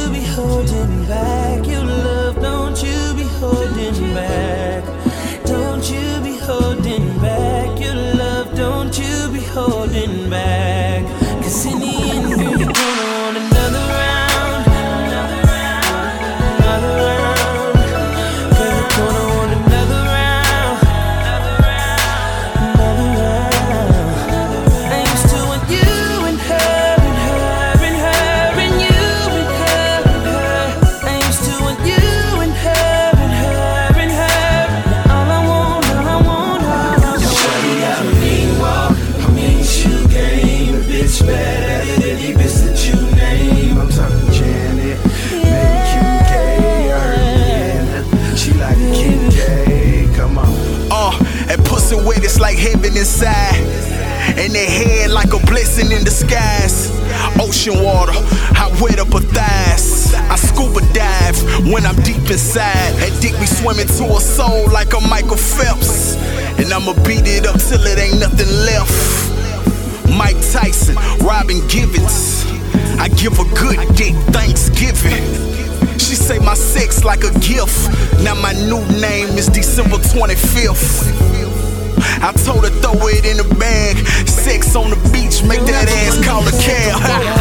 be holding back your love? Don't you be holding back? Don't you be holding back your love? Don't you be holding back? 'Cause in the end, girl, you're gonna want another round, another round, another round. Girl, you're gonna want another round, another round, another round. I used to want you and her and her and her and you and her and her. I used to want you and her and her and her. Now all I want, all I want, all I want. Shawty got a mean walk, I mean shoe game. A bitch better than any bitch that you name. I'm talking Janet, maybe QK, her man. She like Kim K, come on. And pussy wet, it's like heaven inside. And that head like a blessing in disguise. Ocean water, I wet up her thighs. I scuba dive when I'm deep inside. That dick be swimming to her soul like a Michael Phelps. And I'ma beat it up till it ain't nothing left. Mike Tyson, Robin Givens. I give a good dick Thanksgiving. She say my sex like a gift. Now my new name is December 25th. I told her throw it in the bag. Sex on the beach, make that ass call a cab.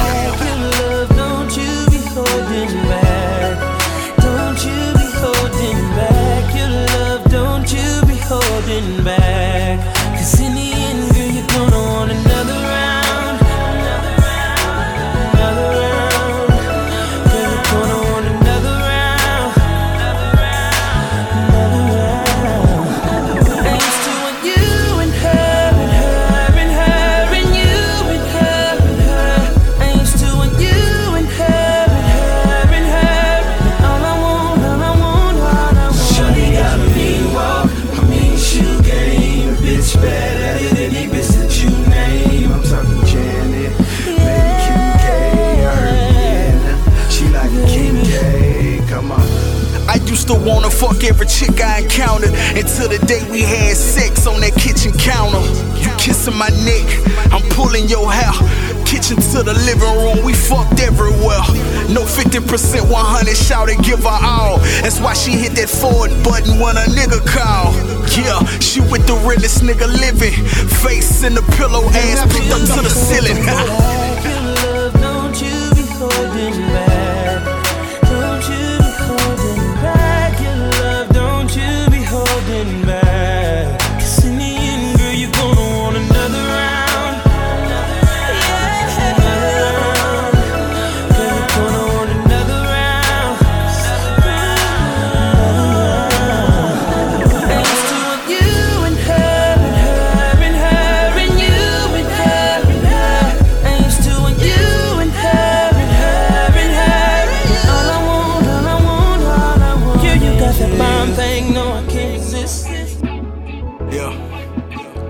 Don't you be holding back? Don't you be holding back your love? Don't you be holding back? 'Cause in the end, girl, you're gonna want another round, another round, another round. Girl, you're gonna want another round, another round, another round. I used to want you and her and her and her and you and her and her. I used to want you and her and her and her. All I want, all I want, all I want. Shawty got a mean walk, I mean shoe game. A bitch better than any bitch that you name. I'm talking Janet, maybe QK, her man. She like Kim K, come on. I used to wanna fuck every chick I encountered until the day we had sex on that kitchen counter. You kissing my neck, I'm pulling your hair. Kitchen to the living room, we fucked everywhere. No 50%, 100, shout it, give her all. That's why she hit that forward button when a nigga call. Yeah, she with the realest nigga living. Face in the pillow, ass picked up to the ceiling. Your love, don't you be holding back?